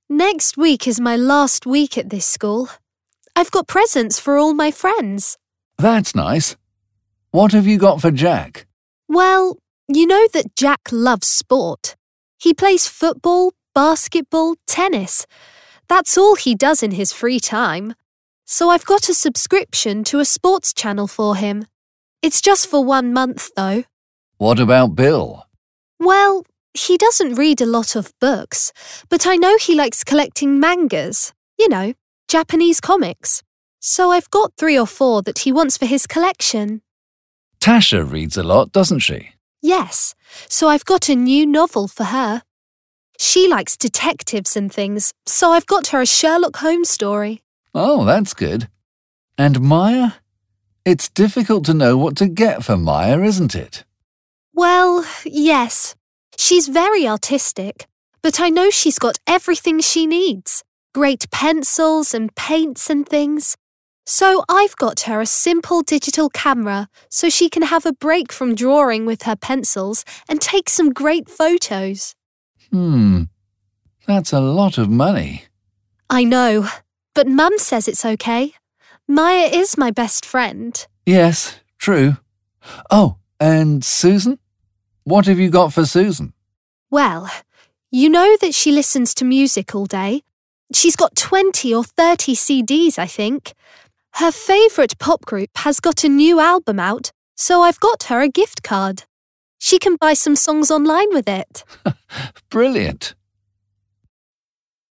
Next week is my last week at this school. I've got presents for all my friends. That's nice. What have you got for Jack? Well, you know that Jack loves sport. He plays football, basketball, tennis. That's all he does in his free time. So I've got a subscription to a sports channel for him. It's just for 1 month, though. What about Bill? Well, he doesn't read a lot of books, but I know he likes collecting mangas. You know, Japanese comics. So I've got 3 or 4 that he wants for his collection. Tasha reads a lot, doesn't she? Yes, so I've got a new novel for her. She likes detectives and things, so I've got her a Sherlock Holmes story. Oh, that's good. And Maya? It's difficult to know what to get for Maya, isn't it? Well, yes. She's very artistic, but I know she's got everything she needs. Great pencils and paints and things. So I've got her a simple digital camera so she can have a break from drawing with her pencils and take some great photos. That's a lot of money. I know, but Mum says it's okay. Maya is my best friend. Yes, true. Oh, and Susan? What have you got for Susan? Well, you know that she listens to music all day. She's got 20 or 30 CDs, I think. Her favourite pop group has got a new album out, so I've got her a gift card. She can buy some songs online with it. Brilliant.